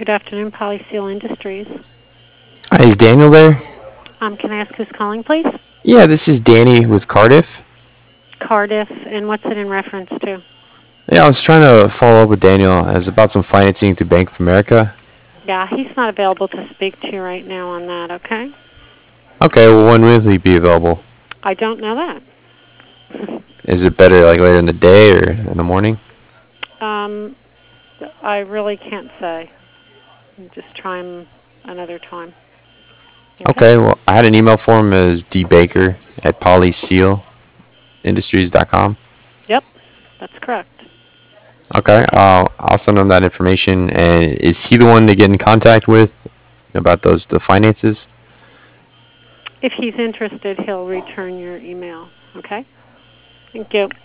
Good afternoon, Polyseal Industries. Hi, is Daniel there? Can I ask who's calling, please? Yeah, this is Danny with Cardiff. Cardiff, and what's it in reference to? Yeah, I was trying to follow up with Daniel as about some financing through Bank of America. Yeah, he's not available to speak to you right now on that, okay? Okay, well, when will he be available? I don't know that. Is it better like later in the day or in the morning? um, I really can't say. Just try him another time, okay? Okay, well, I had an email for him as dbaker at polysealindustries.com. Yep, that's correct. Okay, I'll send him that information. And is he the one to get in contact with about the finances? If he's interested, he'll return your email, okay? Thank you.